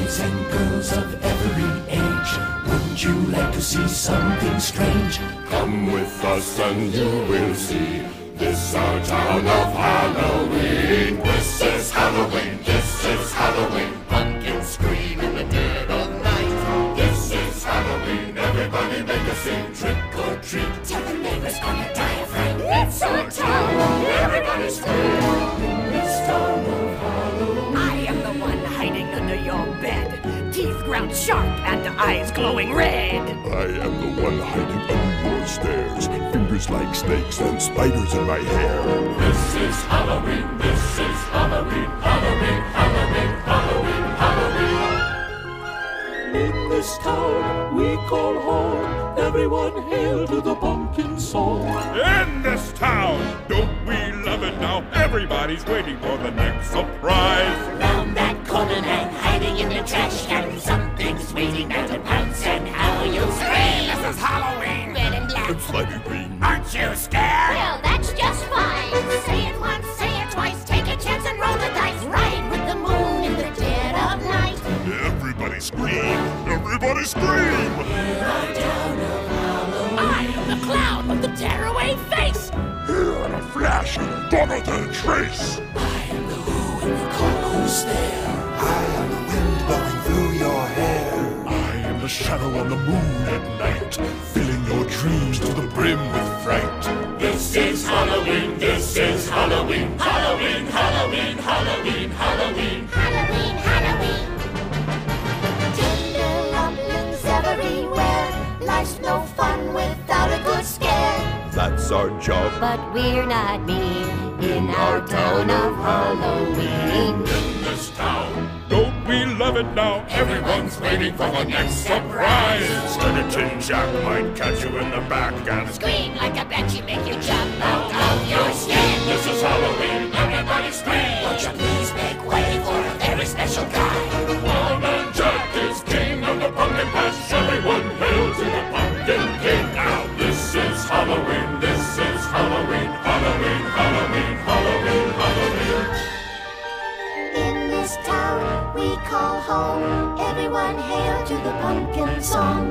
boys and girls of every age, wouldn't you like to see something strange? Come with us and you will see. This our town of Halloween. This is Halloween. This is Halloween. Pumpkins scream in the dead of night. This is Halloween. Everybody make a scene. Trick or treat. Tell the neighbors gonna die of fright. It's our town. Everybody scream. In this town of Halloween, I am the one hiding under your bed. Teeth ground sharp and eyes glowing red. I am the one hiding under your stairs. Fingers like snakes and spiders in my hair. This is Halloween. This is Halloween. Halloween. Halloween. Halloween. Halloween. in this town we call home. Everyone hail to the pumpkin song. In this town, don't we love it now? Everybody's waiting for the next surprise. Round that corner and hiding in the trash can, something's waiting there to pounce, and how you'll scream. This is Halloween. Red and black. And slimy green. Aren't you scared? Well, that's just fine. Say it once, say it twice, take a chance and roll the dice. Ride with the moon in the dead of night. Everybody scream. Everybody scream. I am the clown with the tearaway face. Here in a flash, gone without a trace. I am the who and you call who's there. I am the wind blowing through your hair. I am the shadow on the moon at night, filling your dreams to the brim with fright. This is Halloween, this is Halloween. Halloween, Halloween, Halloween, Halloween. Halloween, Halloween. Tender rumblings everywhere. Life's no fun without a good scare. That's our job. But we're not mean in our town of Halloween. In this town, Don't we love it now? Everyone's waiting for the next surprise. Skeleton Jack might catch you in the back and Scream like a banshee, make you jump out of your skin. this is Halloween. Everybody scream. Won't you please make way for a very special guy? One man Jack is king of the pumpkin patch. Everyone hail to the pumpkin king. Now this is Halloween. This is Halloween. Halloween. Halloween. Halloween. Halloween. In this town we call home. Everyone hail to the pumpkin song.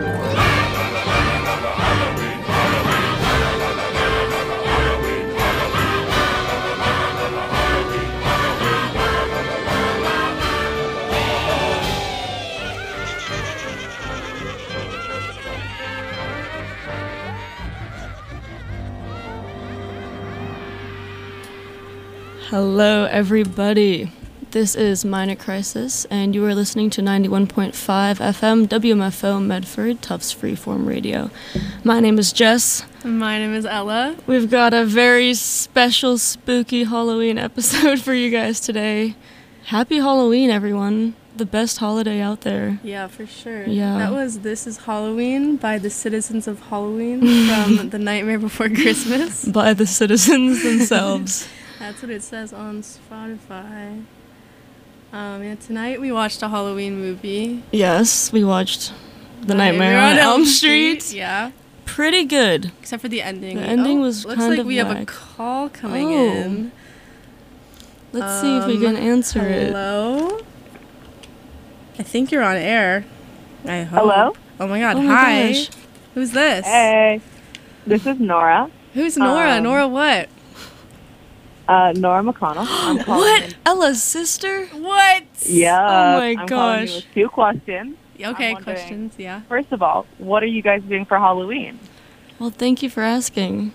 Hello, everybody. This is Minor Crisis, and you are listening to 91.5 FM WMFO Medford, Tufts Freeform Radio. My name is Jess. My name is Ella. We've got a very special, spooky Halloween episode for you guys today. Happy Halloween, everyone. The best holiday out there. Yeah, for sure. Yeah. That was This is Halloween by the Citizens of Halloween from The Nightmare Before Christmas. By the citizens themselves. That's what it says on Spotify. Tonight we watched a Halloween movie. Yes, we watched The Nightmare on Elm Street. Yeah. Pretty good. Except for the ending. The ending was looks kind like of we have a whack. call coming Oh. in. Let's see if we can answer it. Hello? I think you're on air. I hope. Hello? Oh my god, Oh my hi. gosh. Who's this? Hey, this is Nora. Who's Nora? Um, Nora what? Nora McConnell. I'm calling What? in- Ella's sister? What? Yeah. Oh my I'm calling you gosh. with two questions. Okay, I'm wondering- questions, yeah. First of all, what are you guys doing for Halloween? Well, thank you for asking.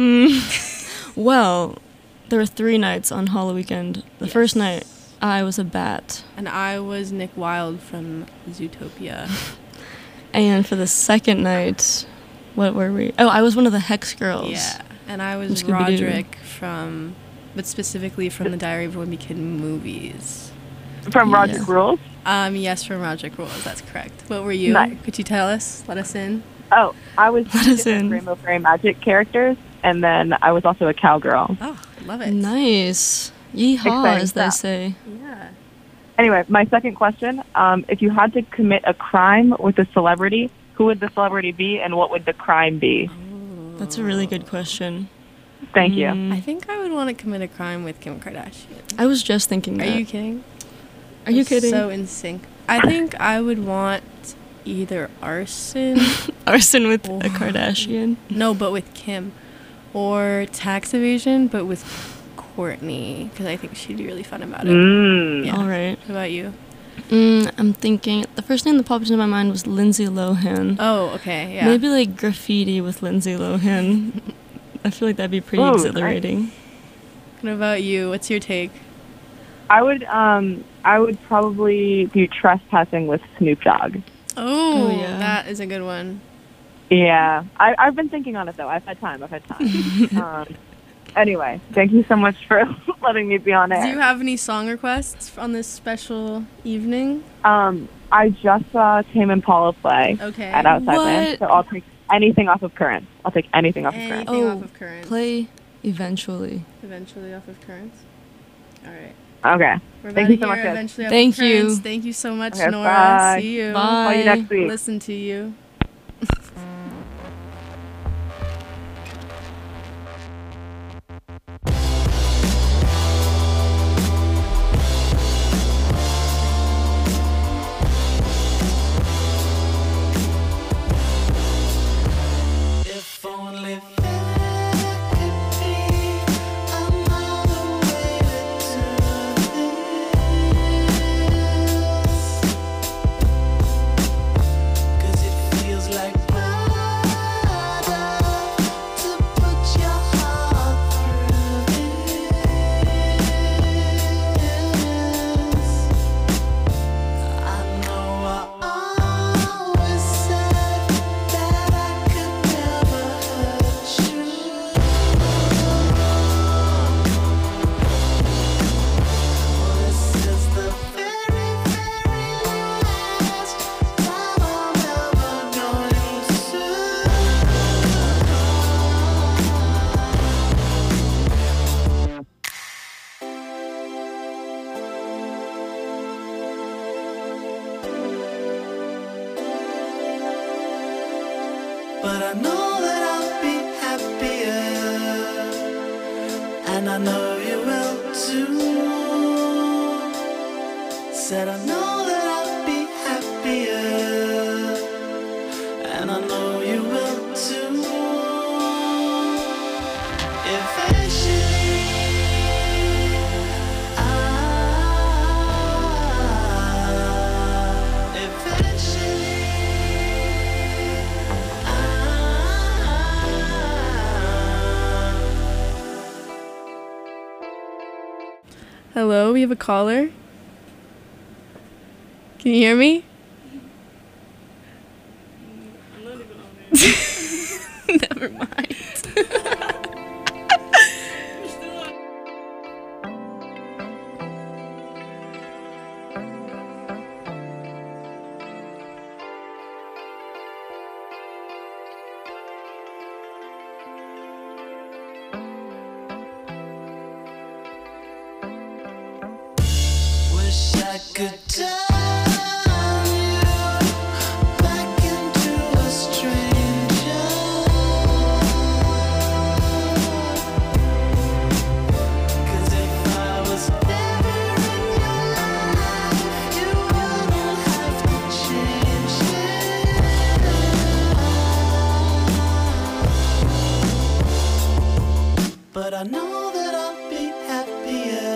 Well, there were 3 nights on Halloween weekend. The first night, I was a bat. And I was Nick Wilde from Zootopia. And for the second night, what were we? Oh, I was one of the Hex Girls. Yeah. And I was From Scooby-Doo. Roderick but specifically from the Diary of a Wimpy Kid movies. From Yeah. Roger Rules? Yes, from Roderick Rules, that's correct. What were you? Nice. Could you tell us? Let us in. Oh, I was Let two us different in. Rainbow Fairy Magic characters, and then I was also a cowgirl. Oh, love it. Nice. Yeehaw, Exciting as they stuff. say. Yeah. Anyway, my second question, if you had to commit a crime with a celebrity, who would the celebrity be, and what would the crime be? That's a really good question. Thank you. I think I would want to commit a crime with Kim Kardashian. I was just thinking Are that. you kidding? Are you We're kidding? So in sync. I think I would want either arson. Arson with a Kardashian. No, but with Kim. Or tax evasion, but with Courtney. Because I think she'd be really fun about it. Yeah. All right. What about you? I'm thinking, the first name that popped into my mind was Lindsay Lohan. Oh, okay, yeah. Maybe like graffiti with Lindsay Lohan. I feel like that'd be pretty exhilarating. What about you? What's your take? I would probably do trespassing with Snoop Dogg. Oh, yeah. That is a good one. Yeah, I've been thinking on it though. I've had time. Anyway, thank you so much for letting me be on Do air. you have any song requests on this special evening? I just saw Tame Impala play Okay. at Outside Land, What? so I'll take anything off of Currents. I'll take anything off of Anything Currents. off of Currents. Play eventually. Eventually off of Currents. All right. Okay. We're Thank about you to so much, hear guys. Eventually off Thank of Currents. you. Thank you so much, Okay, Nora. bye. See you. Bye. Call you next week. Listen to you. If only there could be another way to do this. 'Cause it feels like murder to put your heart through this. I know I always said that I could never hurt you. This is the very, very last time I'm ever going to. But I know that I'll be happier, and I know you will too. Said I know that I'll be happier, and I know you will too. Eventually, Hello, we have a caller. Can you hear me? Never mind. wish I could turn you back into a stranger. 'Cause if I was never in your life, you wouldn't have to change it. But I know that I'll be happier,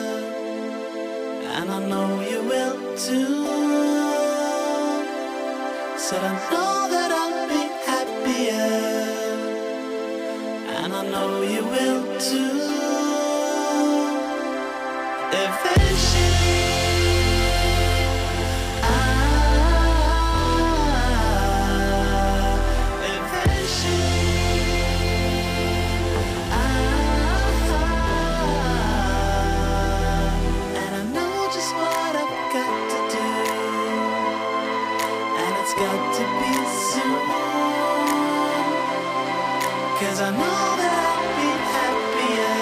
and I know you will too. Said I know that I'll be happier, and I know you will too. Eventually, and I know just what I've got to do, and it's got to be soon. 'Cause I know that I'll be happier,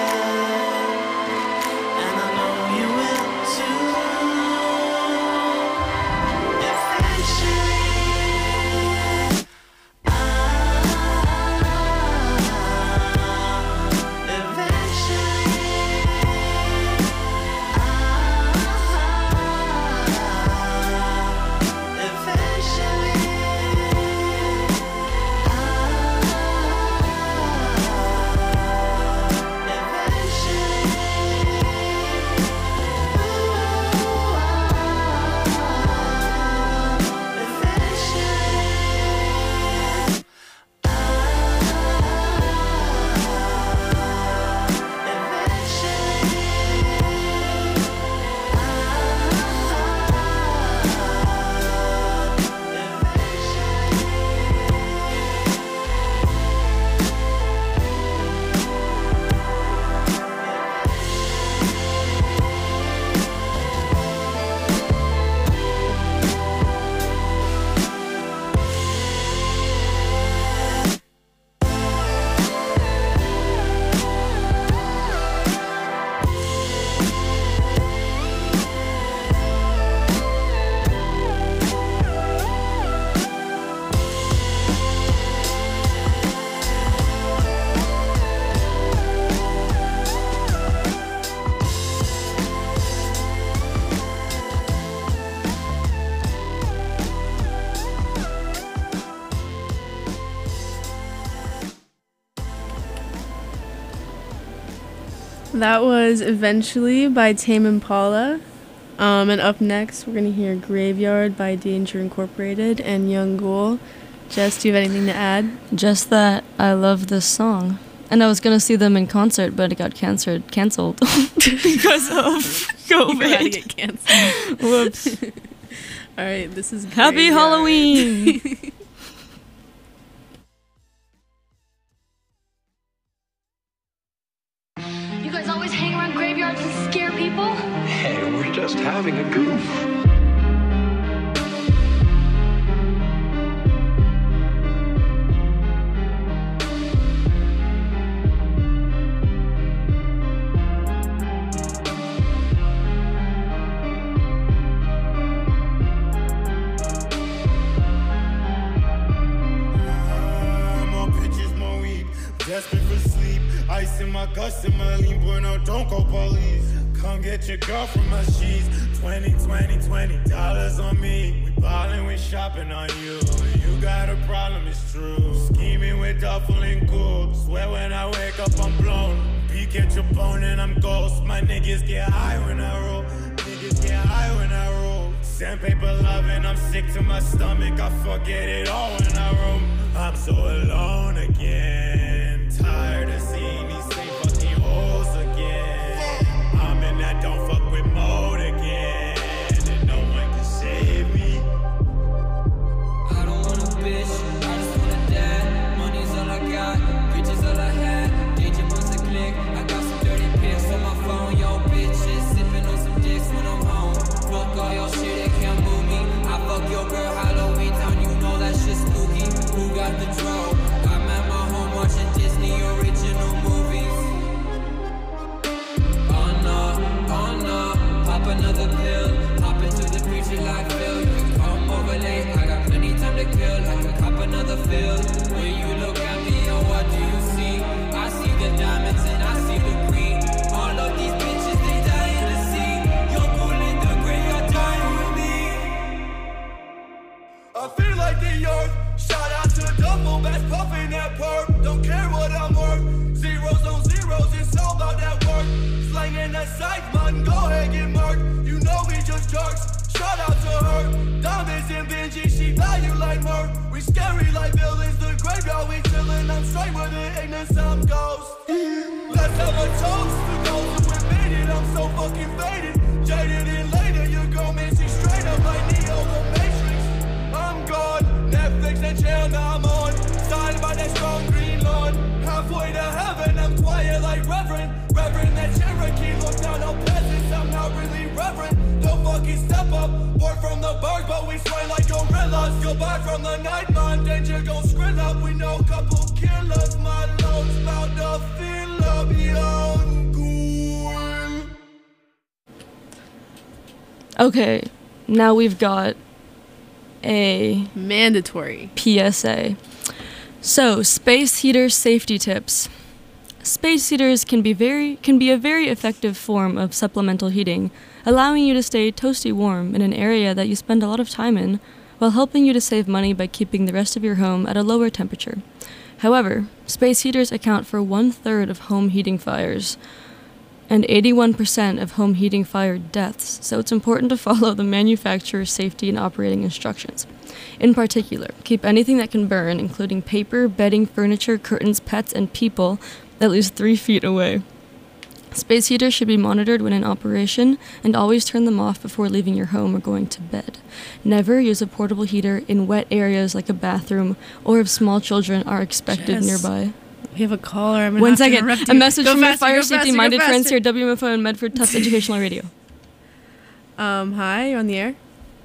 That was Eventually by Tame Impala. And up next, we're going to hear Graveyard by Danger Incorporated and Young Ghoul. Jess, do you have anything to add? Just that I love this song. And I was going to see them in concert, but it got canceled because of COVID. You're about to get canceled. Whoops. All right, this is Happy Graveyard. Halloween! You guys always hang around graveyards and scare people? Hey, we're just having a goof. Desperate for sleep, ice in my guts and my lean, boy, no, don't go police. Come get your girl from my sheets. $20 on me. We ballin', we shopping on you. You got a problem, it's true. Scheming with duffel and cool. Swear when I wake up, I'm blown. Peek at your bone and I'm ghost. My niggas get high when I roll. Niggas get high when I roll. Sandpaper loving, I'm sick to my stomach. I forget it all when I roam. I'm so alone again. Tired of seeing these same fucking hoes again. I'm in that don't fuck with mode again, and no one can save me. I don't want a bitch, I just want a dad. Money's all I got, bitches all I had. Danger wants a click, I got some dirty pics on my phone. Yo, bitches sipping on some dicks when I'm home. Fuck all your shit, they can't move me. I fuck your girl Halloween town, you know that shit's spooky. Who got the drone? I'm at my home watching Disney original movies. Oh no, pop another pill. Hop into the preacher like Phil. You can come over late, I got plenty time to kill. I can cop another fill. When you look at me, oh what do you see? I see the diamonds and I see the green. All of these bitches, they dying to see. You're cool in the grave, you're dying with me. I feel like the earth. Shout out to double bass puffing that perp. Don't care what I'm worth. Zeros on zeros, it's all about that work. Slanging that scythe, man, go ahead get murked. You know we just jerks. Shout out to her. Diamonds and Benji, she value like murk. We scary like villains, the graveyard we chillin'. I'm straight with it, ignorance, I'm ghost. Let's have a toast to those who admit it. I'm so fucking faded, jaded and later. You go missing straight up like Neo the Matrix. I'm gone. Netflix and chill, now I'm on. Signed by that strong green lawn. Halfway to heaven, I'm quiet like Reverend. Reverend that Cherokee, look down on peasants. I'm not really reverend. Don't fucking step up. Word from the birds, but we sway like gorillas. Goodbye from the night, man. Danger gon' skrill up. We know couple killers. My lungs bout to fill up. Young Ghoul. Okay, now we've got a mandatory PSA. So, space heater safety tips. Space heaters can be a very effective form of supplemental heating, allowing you to stay toasty warm in an area that you spend a lot of time in, while helping you to save money by keeping the rest of your home at a lower temperature. However, space heaters account for 1/3 of home heating fires and 81% of home heating fire deaths, so it's important to follow the manufacturer's safety and operating instructions. In particular, keep anything that can burn, including paper, bedding, furniture, curtains, pets, and people, at least 3 feet away. Space heaters should be monitored when in operation, and always turn them off before leaving your home or going to bed. Never use a portable heater in wet areas like a bathroom, or if small children are expected nearby. We have a caller. I'm gonna One have to second. interrupt A you. message Go from your faster, fire go safety faster, minded go friends here faster. at WMFO and Medford Tufts Educational Radio. Hi, you're on the air.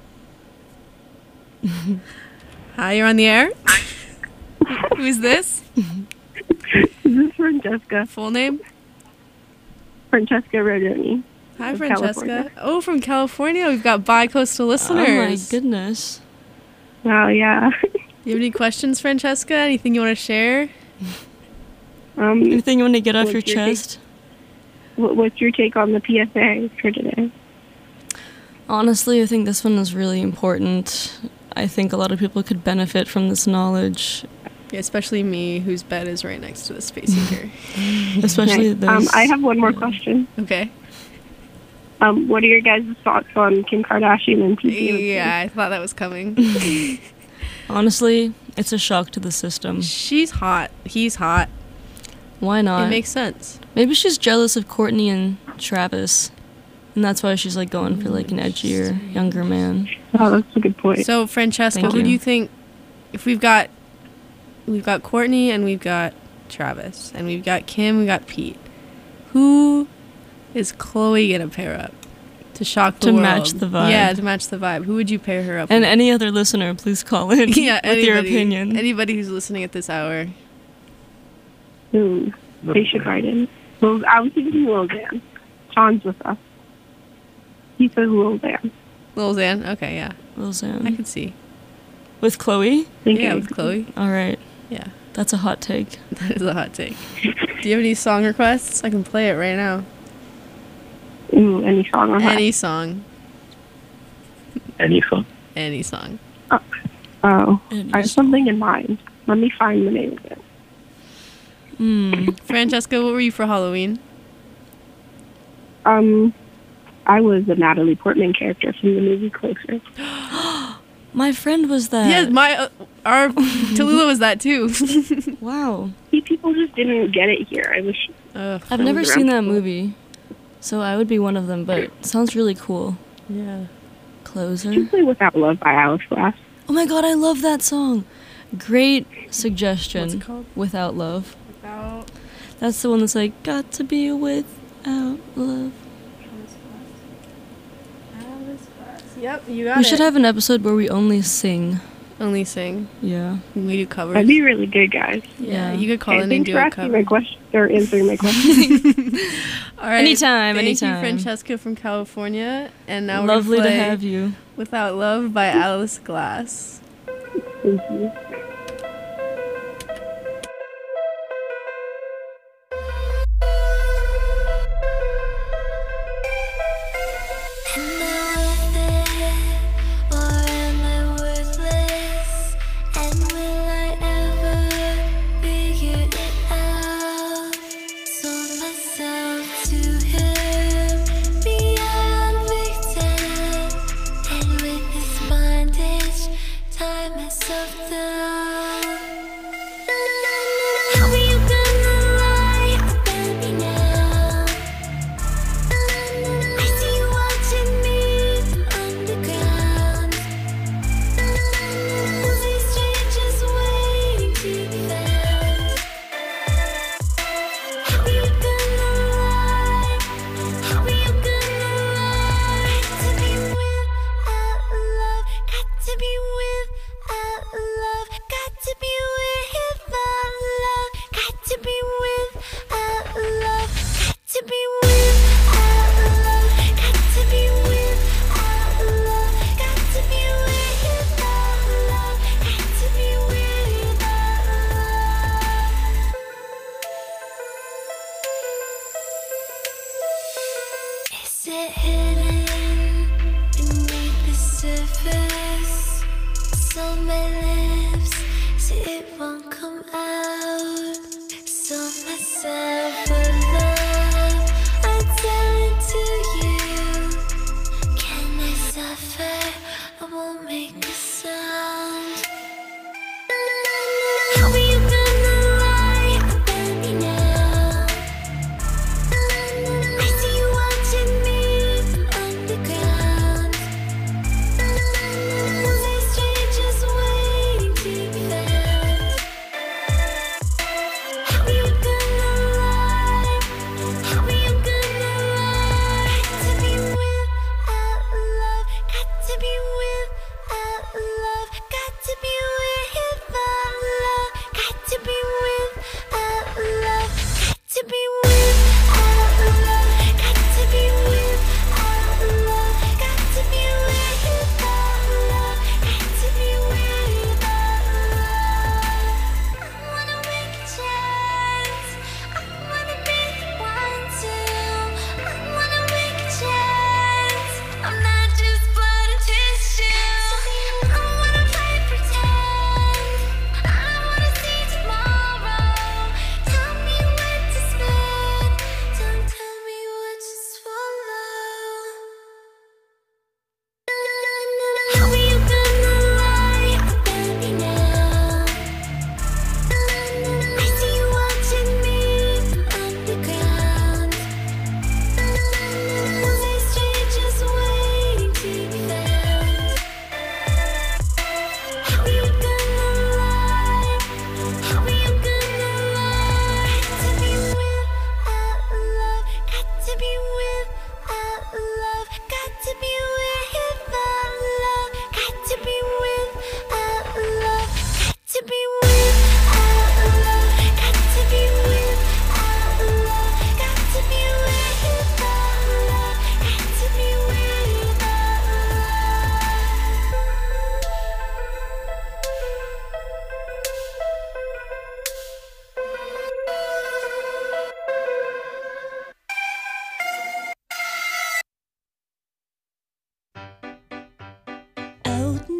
Hi, you're on the air. Who's this? This is Francesca. Full name? Francesca Rodoni. Hi, of Francesca. California. Oh, from California. We've got bi-coastal listeners. Oh my goodness. Wow, yeah. You have any questions, Francesca? Anything you want to share? Anything you want to get off what's your your take- chest? What's your take on the PSA for today? Honestly, I think this one is really important. I think a lot of people could benefit from this knowledge. Yeah, especially me, whose bed is right next to the space heater. Especially those. I have one more question. Okay. What are your guys' thoughts on Kim Kardashian and Pete Davidson? Yeah, I thought that was coming. Honestly, it's a shock to the system. She's hot. He's hot. Why not? It makes sense. Maybe she's jealous of Courtney and Travis, and that's why she's like going for like an edgier, younger man. Oh, that's a good point. So, Francesca, Thank who you. do you think? If we've got Courtney and we've got Travis and we've got Kim, we've got Pete. Who is Chloe gonna pair up to shock the To world? match the vibe. Yeah, to match the vibe. Who would you pair her up And with? any other listener, please call in with your anybody- opinion. Anybody who's listening at this hour. They should write in. Well, I was thinking Lil Xan. Sean's with us. He says Lil Xan. Lil Xan? Okay, yeah. Lil Xan. I could see. With Chloe? Yeah, with Chloe. All right. Yeah. That's a hot take. That is a hot take. Do you have any song requests? I can play it right now. Ooh, any song on Any song. Any song. Any song. Oh, I have something in mind. Let me find the name of it. Francesca, what were you for Halloween? I was a Natalie Portman character from the movie Closer. My friend was that. Yeah, our Tallulah was that too. Wow. People just didn't get it here. I wish. I've never seen that movie, so I would be one of them, but it sounds really cool. Yeah. Closer. Did you play Without Love by Alice Glass? Oh my god, I love that song. Great suggestion. What's it called? Without Love. Without. That's the one that's like, got to be without love. Yep, you got We it. should have an episode where we only sing. Only sing. Yeah. We do covers. That'd be really good, guys. Yeah, you could call Okay, in and thanks do for a asking cover. my question or answering my question. All right. Anytime, Thank anytime. you, Francesca from California. And now Lovely we're to gonna play have you. Without Love by Alice Glass. Thank you.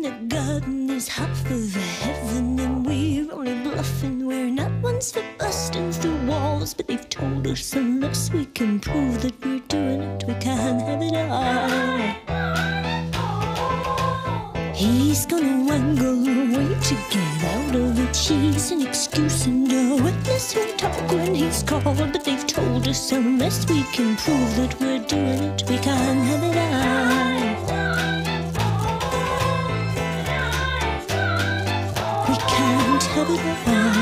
the garden is half of heaven, and we're only bluffing. We're not ones for busting through walls, but they've told us unless we can prove that we're doing it, we can't have it all. He's gonna wangle away to get out of it. She's an excuse and a witness who'll talk when he's called, but they've told us unless we can prove that we're doing it, we can't have it all. We can't have it all.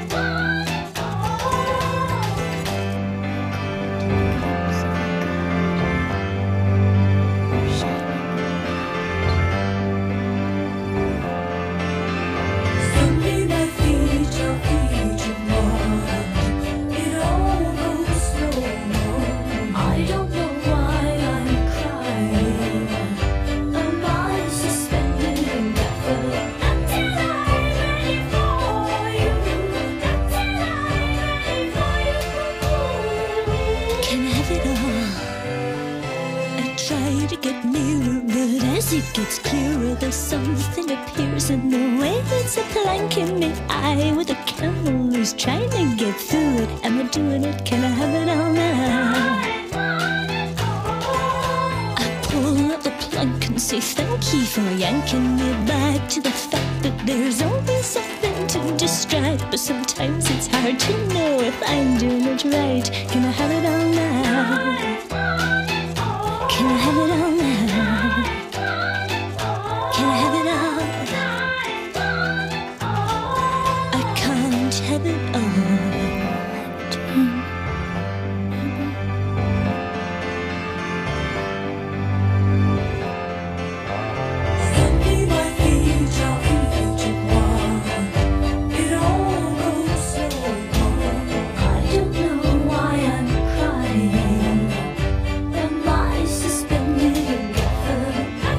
It gets clearer, though something appears in the way. It's a plank in the eye with a camel who's trying to get through it. Am I doing it? Can I have it all now? I pull up the plank and say thank you for yanking me back to the fact that there's always something to distract. But sometimes it's hard to know if I'm doing it right. Can I have it all now? Can I have it all now? Can I have it all? I can't have it all. Send me my feet, I'll eat it one. It all goes so wrong. I don't know why I'm crying. Am I suspended in heaven?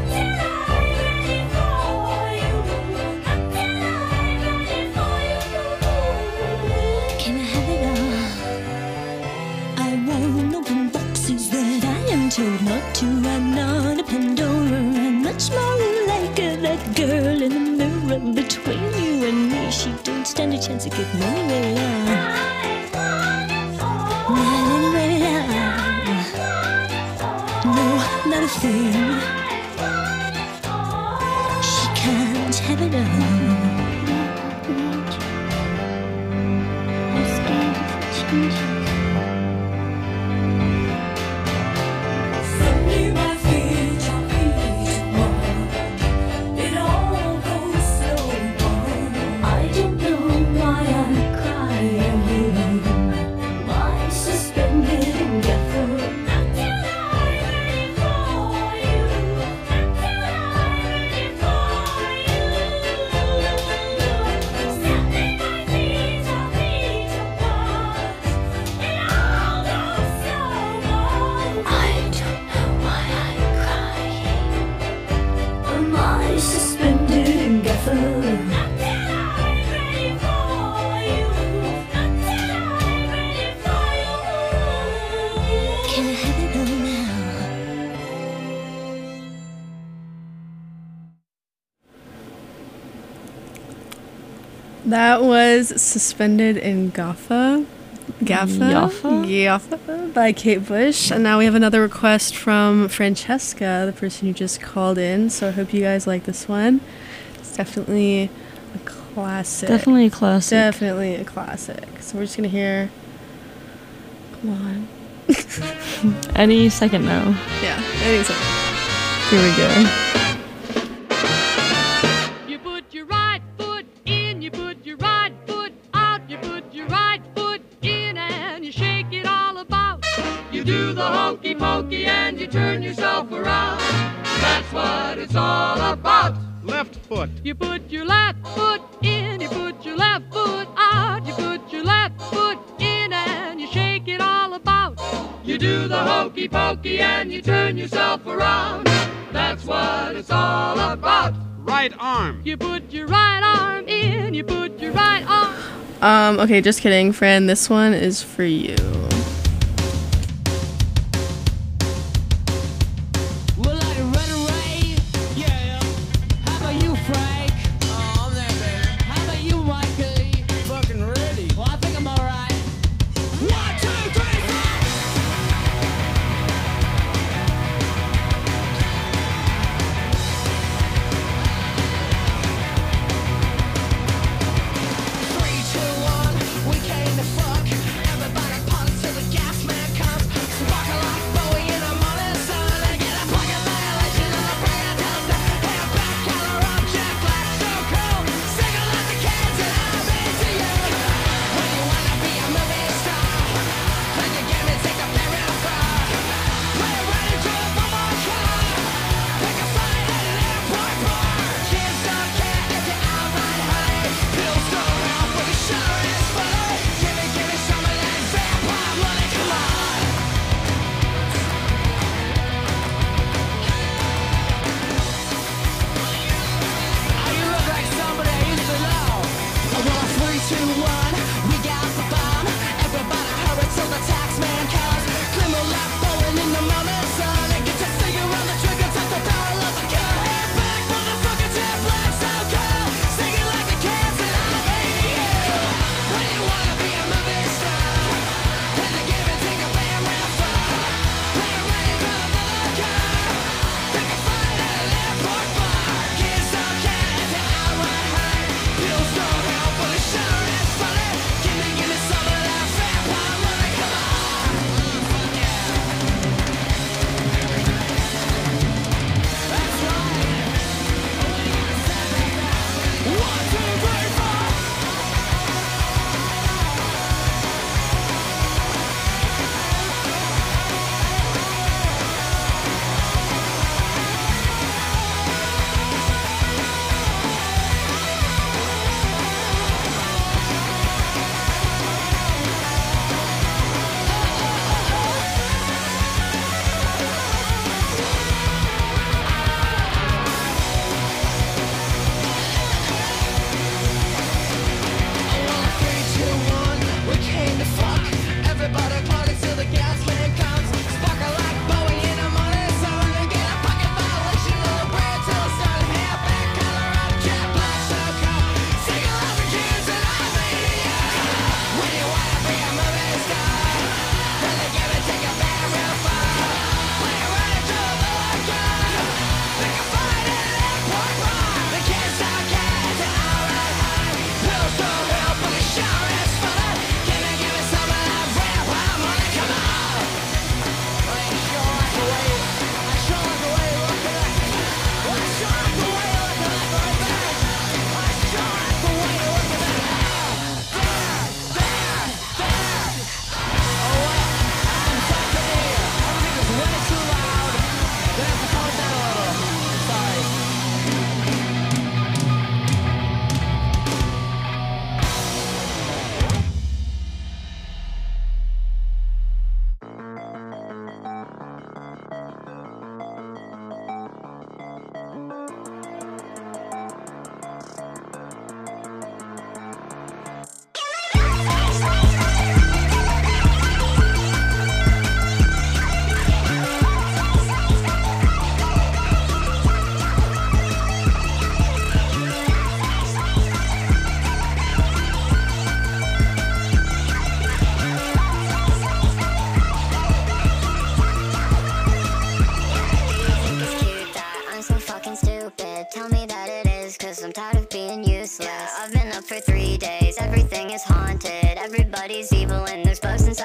Can I have it all? I won't open boxes that I am told not to. I'm not a Pandora. I'm much more like that girl in the mirror between you and me. She don't stand a chance of getting anywhere now. Not anywhere now. No, not a thing. She can't have it all. Send me my feet, I'll eat one. It all goes so wrong. I don't know why I'm crying. My suspended endeavor until I'm ready for you. Until I'm ready for you. Send me my feet, I'll eat one. It all goes so wrong. I don't know why I'm crying. Am I suspended in Gaffer? Until I'm ready for you. Until I'm ready for you. Can I have it all now? That was Suspended in Gaffa by Kate Bush. And now we have another request from Francesca, the person who just called in. So I hope you guys like this one. It's definitely a classic. Definitely a classic. Definitely a classic. So we're just going to hear. Come on. Any second now. Yeah, any second. Here we go. You put your right foot in, you put your right foot out, you put your right foot in and you shake it all about. You do the hokey pokey and you turn yourself around. That's what it's all about. Left foot. You put your left foot in, you put your left foot out, you put your left foot in and you shake it all about. You do the hokey pokey and you turn yourself around. That's what it's all about. Right arm. You put your right arm in, you put your right arm. Okay, just kidding, Fran. This one is for you. Well, I run away. Yeah. How about you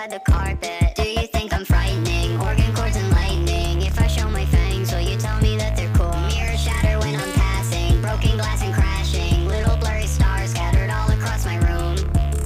inside the carpet. Do you think I'm frightening? Organ chords and lightning. If I show my fangs, will you tell me that they're cool? Mirrors shatter when I'm passing. Broken glass and crashing. Little blurry stars scattered all across my room.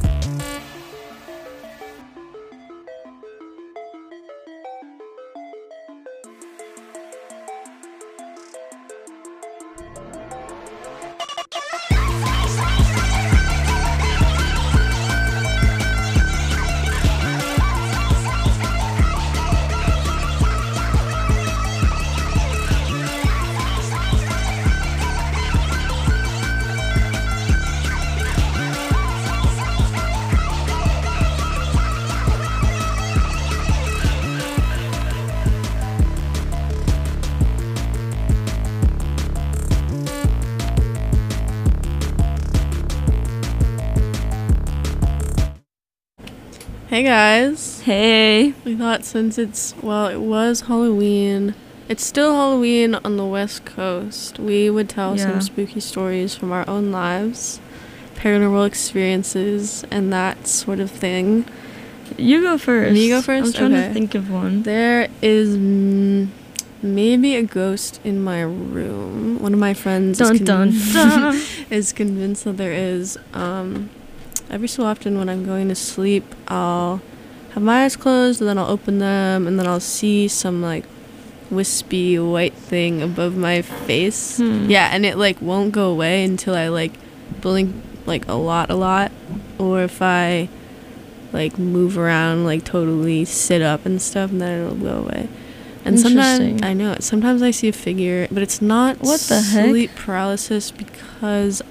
Hey guys. Hey. We thought since it was Halloween, it's still Halloween on the West Coast, we would tell Yeah. some spooky stories from our own lives, paranormal experiences, and that sort of thing. You go first. Me go first? I'm trying Okay. to think of one. There is maybe a ghost in my room. One of my friends Dun, dun, dun. is convinced that there is. Every so often when I'm going to sleep, I'll have my eyes closed and then I'll open them and then I'll see some like wispy white thing above my face. Yeah, and it like won't go away until I like blink like a lot, or if I like move around, like totally sit up and stuff, and then it'll go away. And sometimes Interesting. I know sometimes I see a figure, but it's not What the heck? sleep paralysis because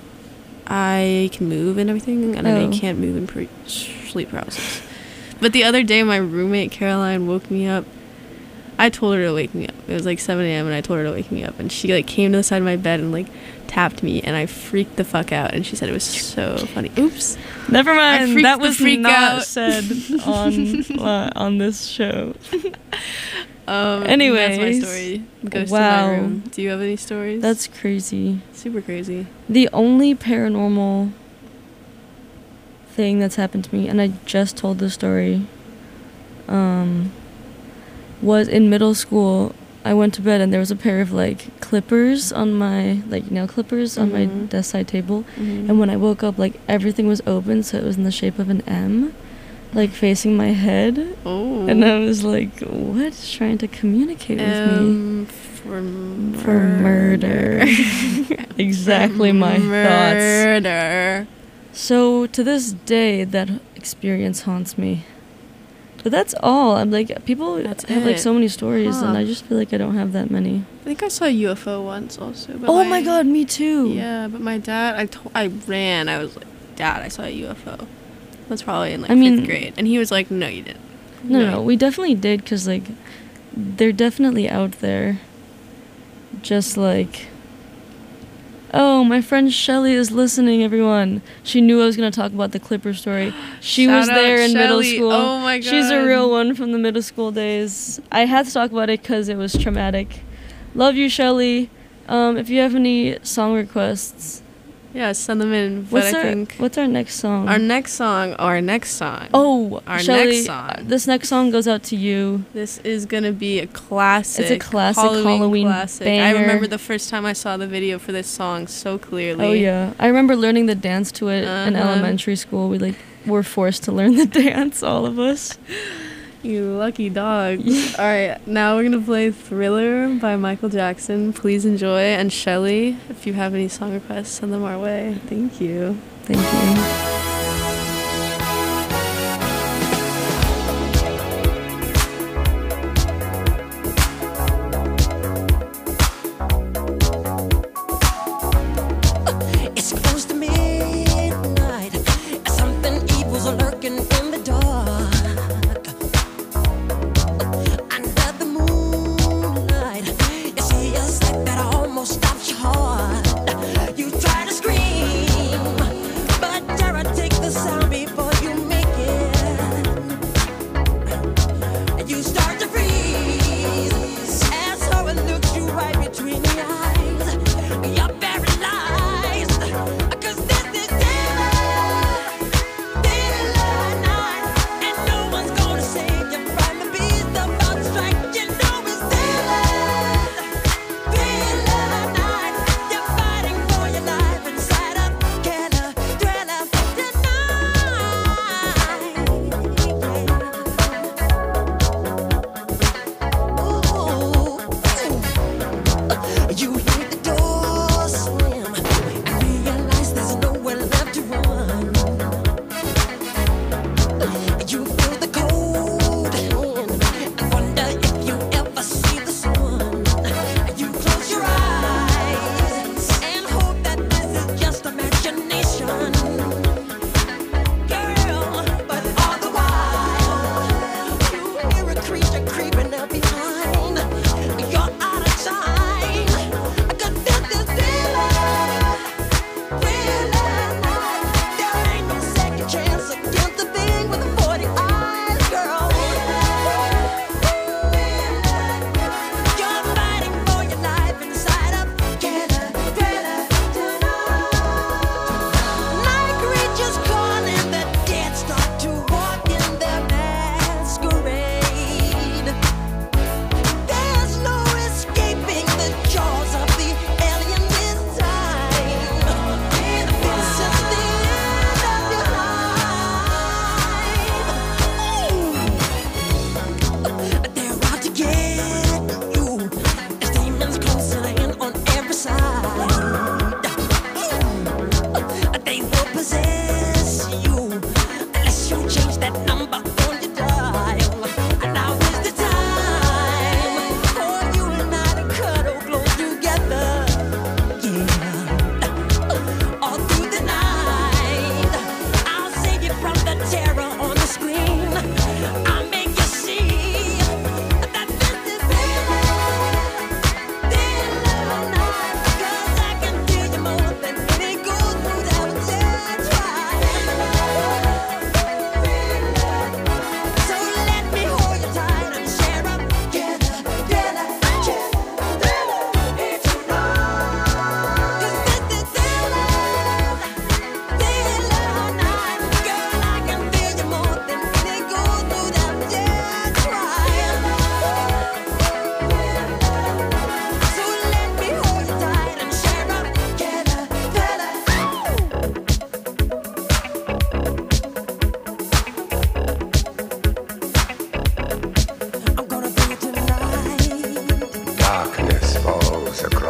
I can move and everything, and I Oh. can't move in sleep paralysis. But the other day, my roommate Caroline woke me up. I told her to wake me up. It was like 7 a.m. and I told her to wake me up, and she like came to the side of my bed and like tapped me, and I freaked the fuck out. And she said it was so funny. Oops. Never I mind. freaked That the was freak not out. said on this show. That's my Anyways, story. Ghost wow. in my room. Do you have any stories? That's crazy. super crazy. The only paranormal thing that's happened to me, and I just told this story, was in middle school. I went to bed and there was a pair of like clippers on my nail clippers on my Mhm. desk side table, Mhm. and when I woke up, like everything was open, so it was in the shape of an M, like facing my head. Oh. And I was like, "What's trying to communicate with me?" For murder. Exactly my thoughts. Murder. So to this day, that experience haunts me. But that's all. I'm like, people have like it. so many stories, and Huh. I just feel like I don't have that many. I think I saw a UFO once also. But Oh my god, me too. Yeah, but my dad, I ran. I was like, Dad, I saw a UFO. That's probably in like I mean- 5th grade, and he was like, No, you didn't. No, we definitely did, because like, they're definitely out there. Just like, oh, my friend Shelly is listening, everyone. She knew I was going to talk about the Clipper story. She Shout was out there in middle Shelly. school. Oh my She's a God. real one from the middle school days. I had to talk about it because it was traumatic. Love you, Shelly. If you have any song requests, Yeah, send them in. But I think what's our next song? our next song. Oh, our Shelly, next song. This next song goes out to you. This is gonna be a classic. It's a classic Halloween classic. I banger. remember the first time I saw the video for this song so clearly. Oh yeah, I remember learning the dance to it in Uh-huh. elementary school. We like were forced to learn the dance, all of us. You lucky dog. All right, now we're gonna play Thriller by Michael Jackson. Please enjoy. And Shelly, if you have any song requests, send them our way. Thank you. Thank you. It's close to midnight. Something evil's lurking in the dark. Under the moonlight, you see a sight that almost stops your heart. You try to scream, but terror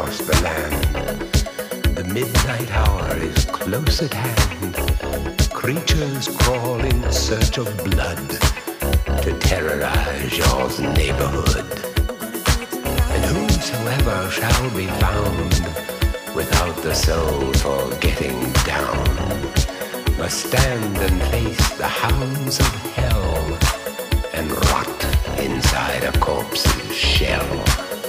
across the land. The midnight hour is close at hand. Creatures crawl in search of blood to terrorize your neighborhood. And whosoever shall be found without the soul for getting down must stand and face the hounds of hell and rot inside a corpse's shell.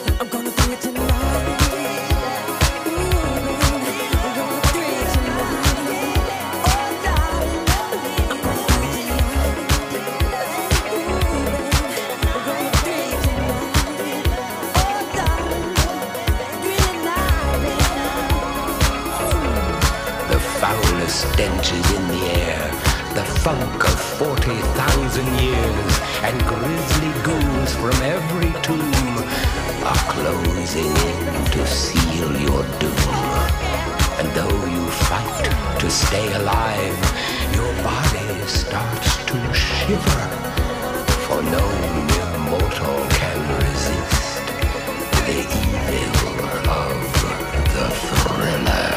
Stenches in the air, the funk of 40,000 years, and grisly ghouls from every tomb are closing in to seal your doom. And though you fight to stay alive, your body starts to shiver, for no mere mortal can resist the evil of the thriller.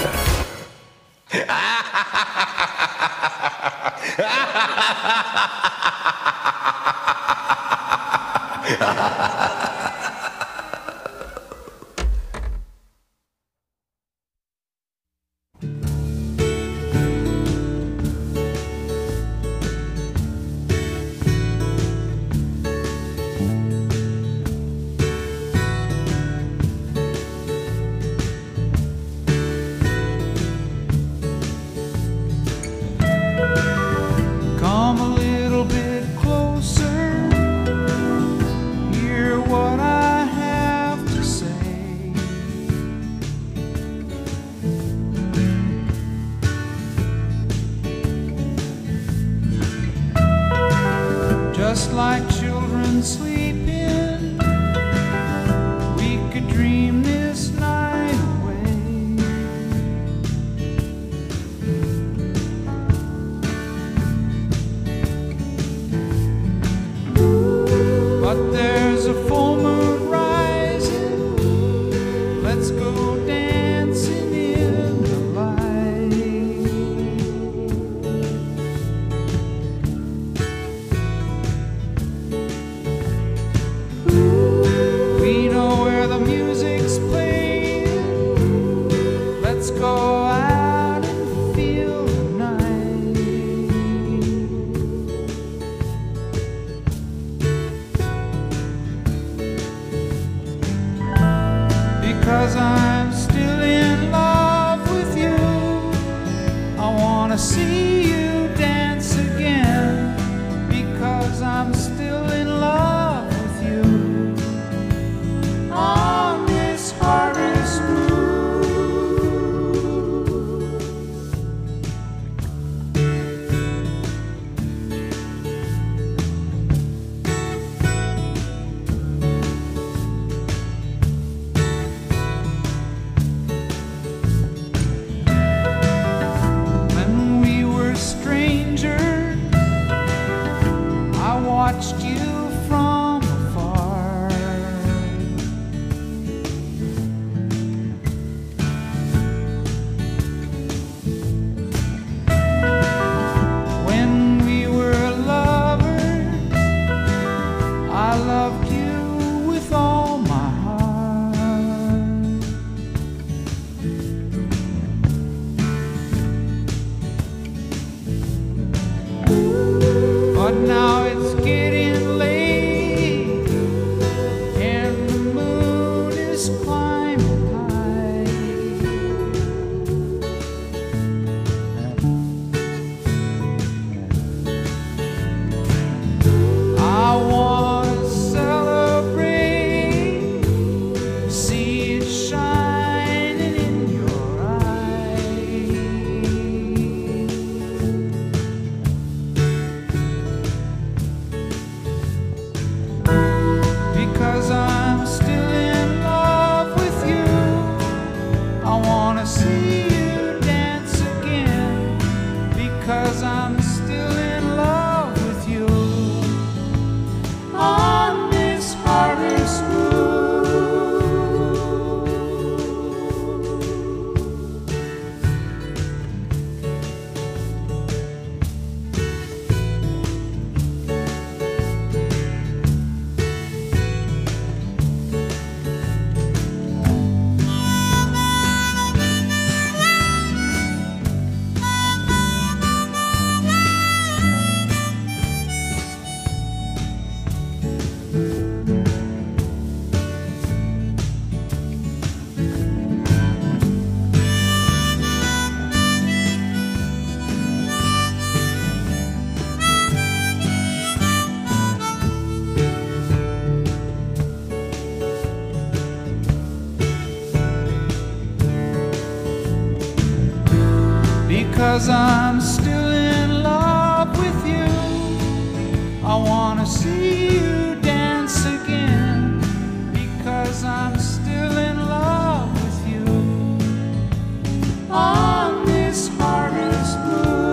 Come a little bit closer, hear what I have to say. Just like children sleeping, we could dream this night away. But there's a full moon rising, let's go dancing in the light. We know where the music's playing, let's go out and feel the night. Because I'm still in love with you, I wanna see you dance again. Because I'm still in love with you on this harvest moon. because I'm still in love with you. I wanna see you dance again because I'm still in love with you. On this harvest moon.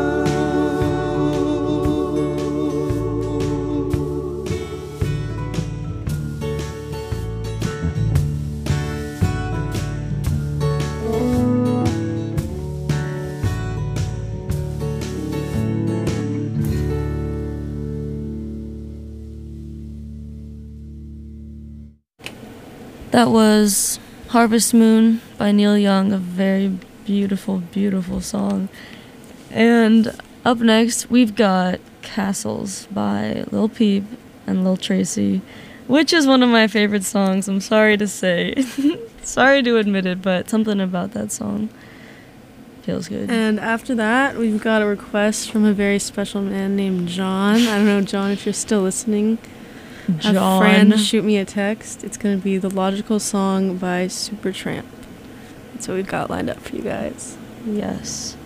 That was Harvest Moon by Neil Young, a very beautiful, beautiful song. And up next, we've got Castles by Lil Peep and Lil Tracy, which is one of my favorite songs, I'm sorry to say. Sorry to admit it, but something about that song feels good. And after that, we've got a request from a very special man named John. I don't know, John, if you're still listening. Have John. Fran shoot me a text. It's going to be The Logical Song by Supertramp. That's what we've got lined up for you guys. Yes.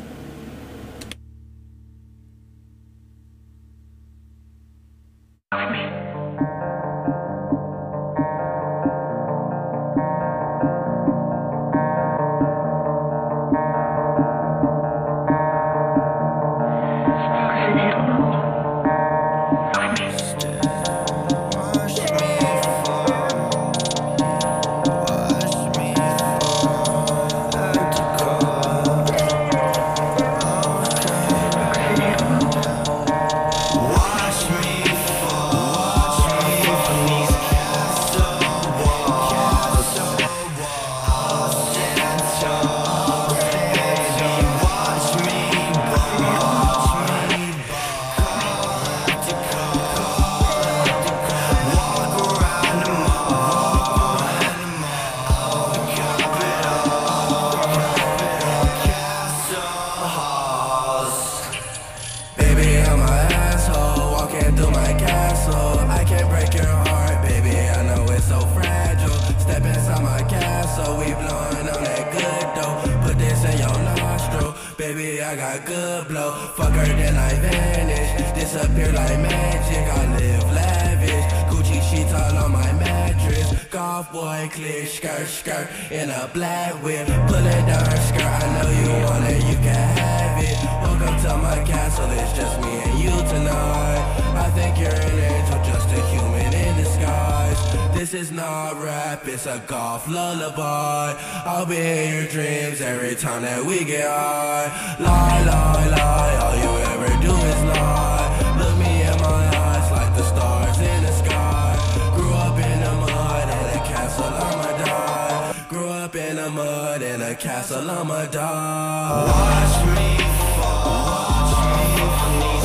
It's a golf lullaby. I'll be in your dreams every time that we get high. Lie, lie, lie, all you ever do is lie. Look me in my eyes like the stars in the sky. Grew up in the mud in a castle, I'ma die. Grew up in the mud in a castle, I'ma die. Watch me fall, watch me from these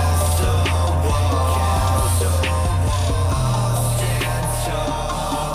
castle walls. I'll stand tall.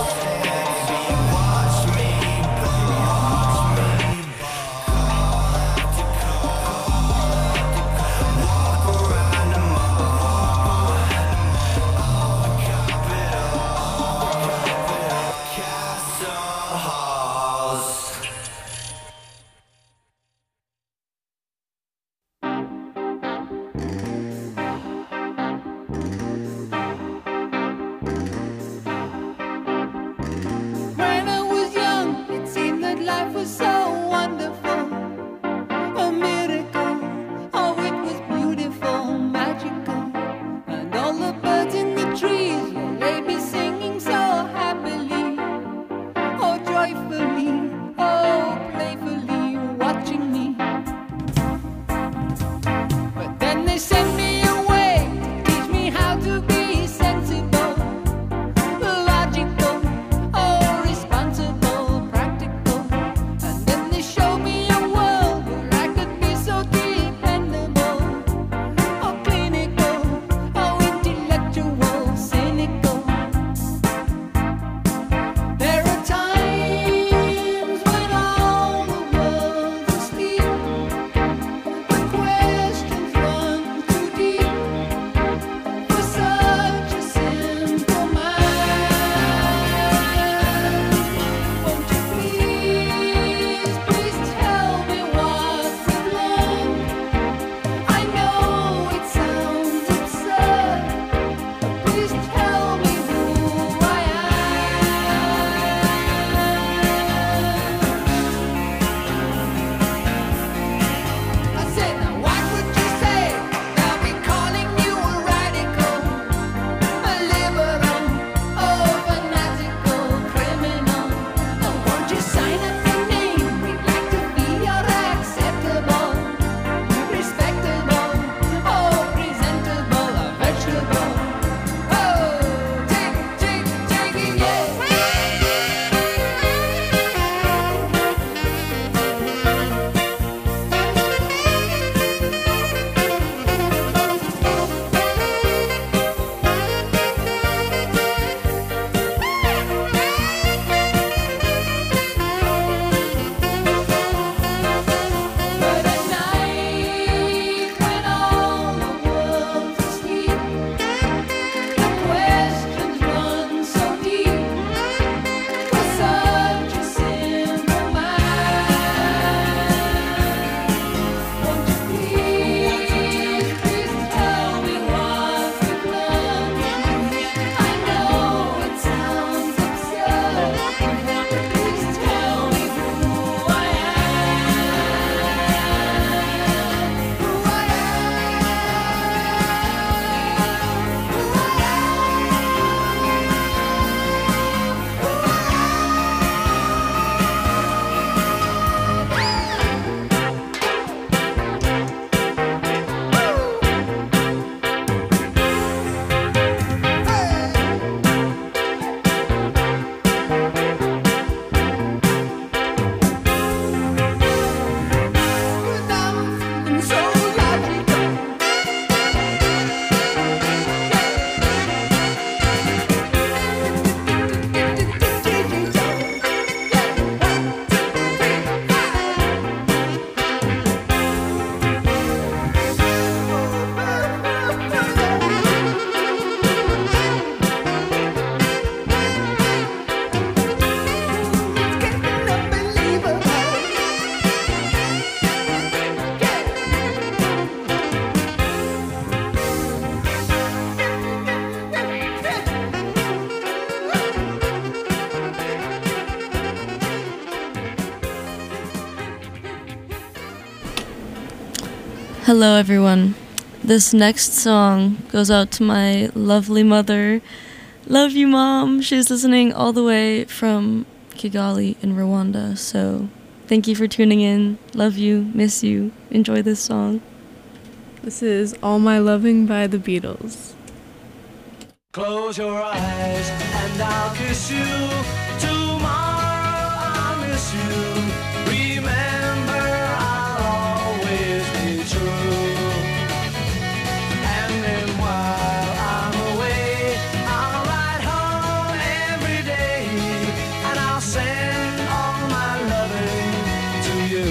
Hello, everyone. This next song goes out to my lovely mother. Love you, Mom. She's listening all the way from Kigali in Rwanda. So thank you for tuning in. Love you. Miss you. Enjoy this song. This is All My Loving by the Beatles. Close your eyes and I'll kiss you. Tomorrow I'll miss you. Remember, I'll always be true. And then while I'm away, I'll ride home every day, and I'll send all my loving to you.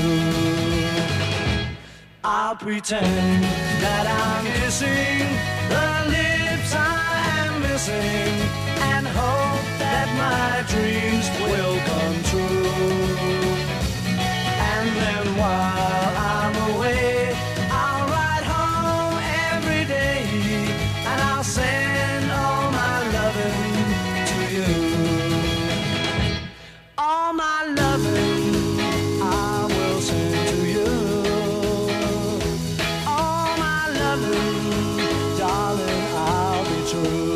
I'll pretend that I'm kissing the lips I am missing, and hope that my dreams will come true. And then while I'm away, I'll ride home every day, and I'll send all my loving to you. All my loving I will send to you. All my loving, darling, I'll be true.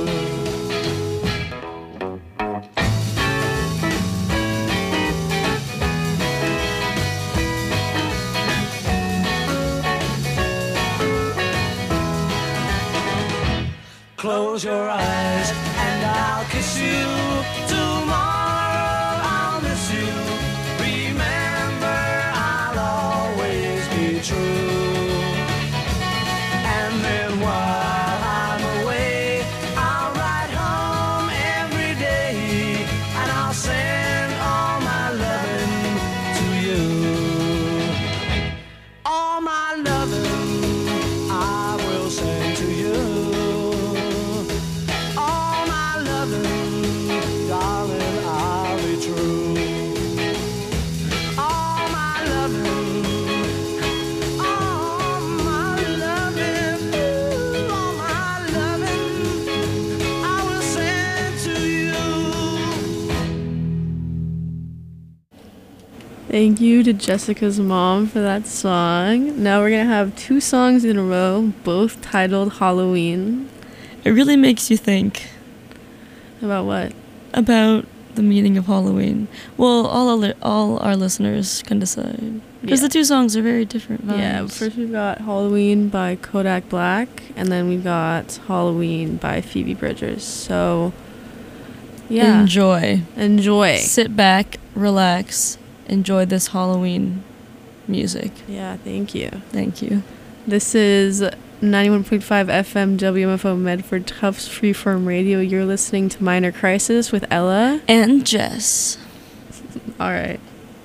Close your eyes and I'll kiss you. Tomorrow I'll miss you. Remember, I'll always be true. And then while I'm away, I'll ride home every day, and I'll send all my loving to you. All my loving I will send to you. All my loving, darling, I'll be true. All my loving, all my loving, ooh, all my loving, I will send to you. Thank you to Jessica's mom for that song. Now we're going to have 2 songs in a row, both titled Halloween. It really makes you think. About what? About the meaning of Halloween. Well, all our listeners can decide. Because the 2 songs are very different vibes. Yeah, first we've got Halloween by Kodak Black, and then we've got Halloween by Phoebe Bridgers. So, yeah. Enjoy. Sit back, relax, enjoy this Halloween music. Yeah, thank you. Thank you. This is 91.5 FM WMFO Medford Tufts Freeform Radio. You're listening to Minor Crisis with Ella and Jess. All right.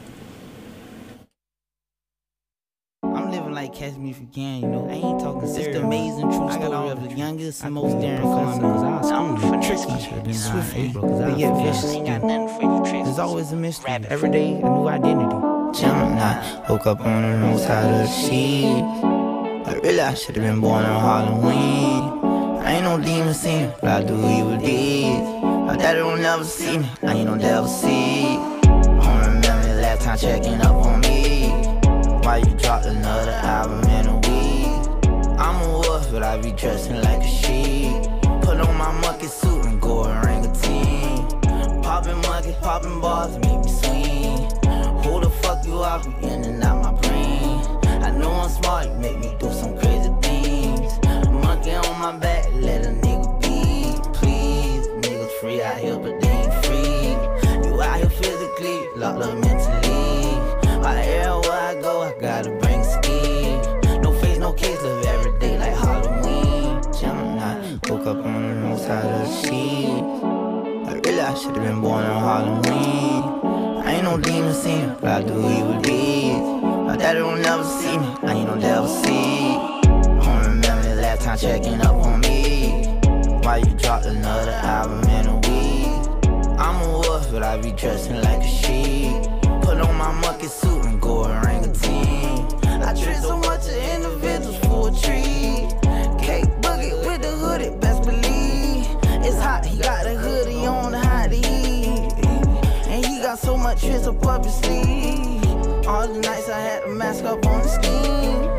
I'm living like Catch Me If You Can, you know. I ain't talking serious. It's the amazing true story of the youngest and most daring Columbus. I'm tricky, swiftly, but yet vicious. There's always a mystery. Every day, a new identity. Gemini, woke up on the wrong side of the sheet. But really, I should have been born on Halloween. I ain't no demon seeing, but I do evil deeds. My daddy don't never see me, I ain't no devil seed. I don't remember the last time checking up on me. Why you dropped another album in a week? I'm a wolf, but I be dressing like a sheep. Put on my monkey suit and go orangutan. Popping monkey, popping balls, make me swing. Who the fuck you are, be in and out my brain. I know I'm smart, you make me do some crazy things. Monkey on my back, let a nigga be. Please, niggas free out here, but they ain't free. You out here physically, locked up mentally. Everywhere I go, I gotta bring a ski. No face, no case, live every day like Halloween. Gemini, woke up on the wrong side of the sheet. But really, I should've been born on Halloween. I ain't no demon seeing, but I do evil deeds. My daddy don't never see me, I ain't no devil seed. I don't remember the last time checking up on me. Why you dropped another album in a week? I'm a wolf, but I be dressing like a sheep. Put on my monkey suit and go orangutan. I treat so much of individuals for a treat. Cake boogie with the hoodie, best believe. It's hot, he got the hoodie on, hot heat. And he got so much tricks up up his sleeve. All the nights I had to mask up on the scheme. Babe,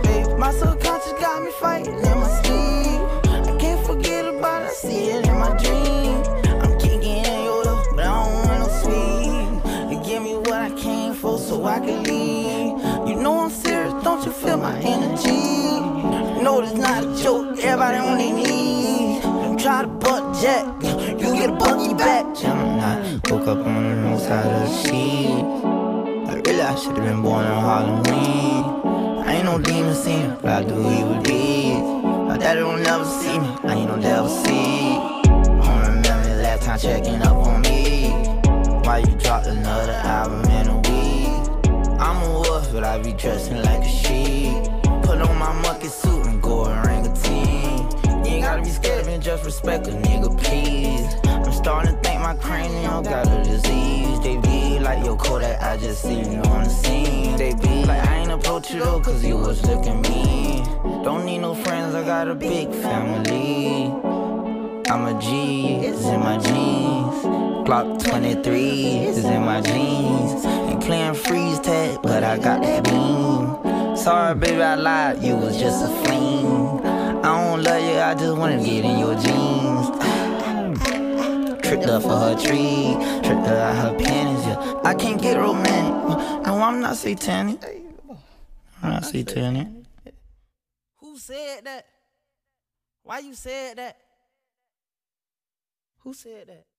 My subconscious got me fighting in my sleep. I can't forget about it, I see it in my dream. I'm kicking in Yoda, but I don't want no sweet. You give me what I came for so I can leave. You know I'm serious, don't you feel my energy? No, it's not a joke, everybody on their knees. Don't try to butt jack, you get a bucky back. Gemini, woke up on the wrong side of the sheet. Really, I should've been born on Halloween. I ain't no demon singer, but I do evil deeds. My daddy don't never see me, I ain't no devil seed. I don't remember the last time checking up on me. Why you dropped another album in a week? I'm a wolf, but I be dressing like a sheep. Put on my monkey suit and go orangutan. You ain't gotta be scared, man, just respect a nigga, please. I'm starting to think my cranium got a disease. They be like, yo, Kodak, I just see you on the scene. They be like, I ain't approach you though, cause you was looking mean. Don't need no friends, I got a big family. I'm a G, it's in my jeans. Glock 23 is in my jeans. Ain't playing freeze tag, but I got that beam. Sorry, baby, I lied, you was just a fling. I don't love you, I just wanna get in your jeans. Tricked her for her tree, tricked her out her panties, yeah. I can't get romantic, no, I'm not satanic. I'm not satanic. Who said that? Why you said that? Who said that?